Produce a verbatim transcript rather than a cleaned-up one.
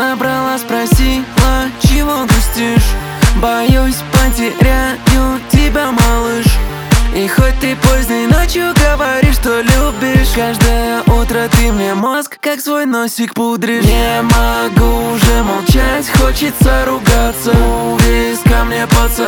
набрала, спросила, чего грустишь? Боюсь, потеряю тебя, малыш. И хоть ты поздней ночью говоришь, что любишь, каждое утро ты мне мозг как свой носик пудришь. Не могу уже молчать, хочется ругаться. У виска мне поцелуй.